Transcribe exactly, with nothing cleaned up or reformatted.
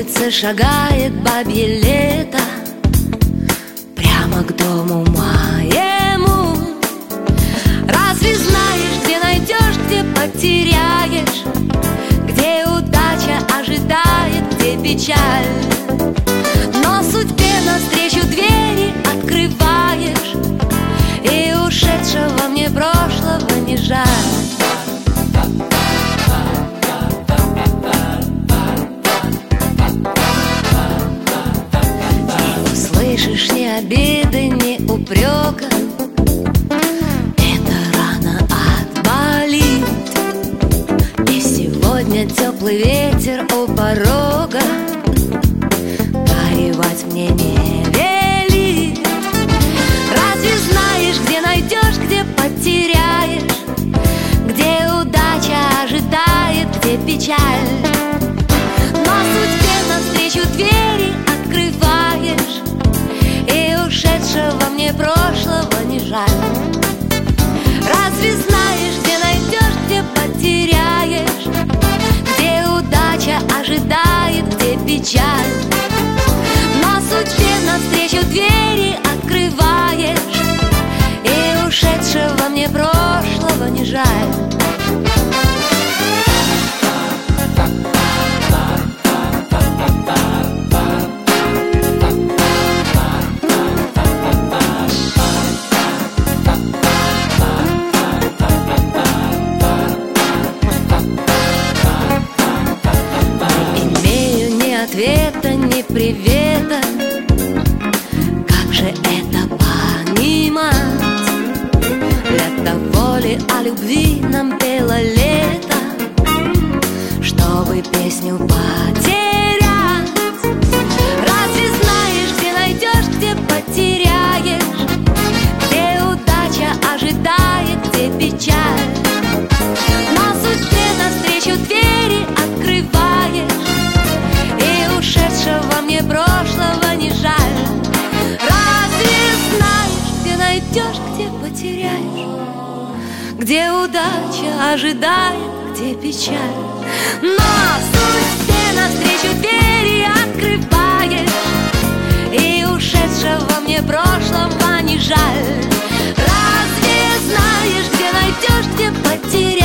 улице шагает бабье лето прямо к дому моему. Разве знаешь, где найдешь, где потеряешь, где удача ожидает, где печаль? Но судьбе навстречу двери открываешь, и ушедшего мне прошлого не жаль. Не услышишь ни обиды, ни упрека, эта рана отболит. И сегодня теплый ветер у порога горевать мне не велит. Разве знаешь, где найдешь, где потеряешь, где удача ожидает, где печаль? Но судьбе навстречу двери открываешь, и ушедшего мне прошлого не жаль. Разве знаешь, где найдешь, где потеряешь, где удача ожидает, где печаль? Но судьбе навстречу двери открываешь, и ушедшего мне прошлого не жаль. Ответа, ни привета, как же это понимать? Для того ли о любви нам пело лето, чтобы песню потерять? Разве знаешь, где найдешь, где потеряешь, где удача ожидает, где печаль? Но судьбе навстречу двери открываешь, ушедшего мне прошлого не жаль. Разве знаешь, где найдешь, где потеряешь, где удача ожидает, где печаль? Но судьбе навстречу двери открываешь, и ушедшего мне прошлого не жаль. Разве знаешь, где найдешь, где потеряешь,